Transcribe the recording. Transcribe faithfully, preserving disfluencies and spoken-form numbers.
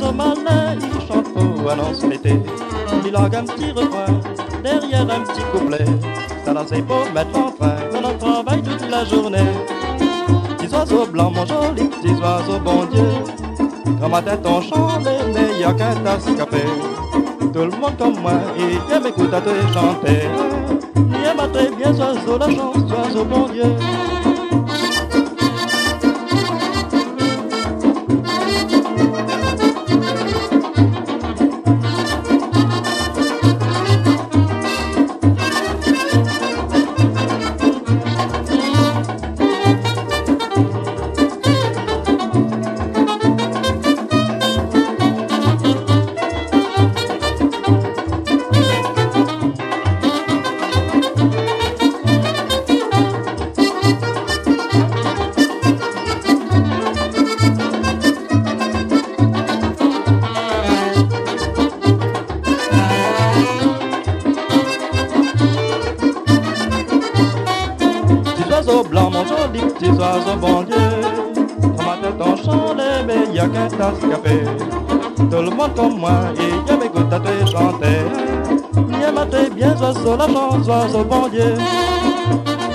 oiseaux malins, ils chantent pour annoncer l'été. Ils languent un petit refrain, derrière un petit couplet. Ça là c'est pour mettre en train dans notre travail toute la journée. Petits oiseaux blancs, mon joli petits oiseaux, bon Dieu. Dans ma tête on chante les meilleurs qu'un tasse café. Tout le monde comme moi, il vient m'écouter à te chanter. Viens ma très bien, oiseau, la chance, oiseau, bon Dieu. Oiseaux blancs, mon joli petit oiseau, bon Dieu. Dans ma tête on chante les meilleurs qu'un tasse café. Tout le monde comme moi, il vient m'écouter à te chanter. Viens mater bien, oiseau, la chance, oiseau, bon Dieu.